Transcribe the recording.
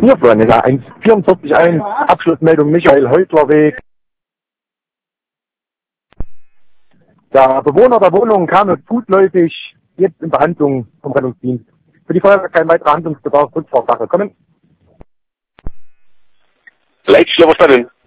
Hier vorne, ja, 144.1, Abschlussmeldung Michael Heutlerweg. Der Bewohner der Wohnung kam noch fußläufig, jetzt in Behandlung vom Rettungsdienst. Für die Feuerwehr kein weiterer Handlungsbedarf, Rückfahrtsache. Kommen. Leitstelle verstanden.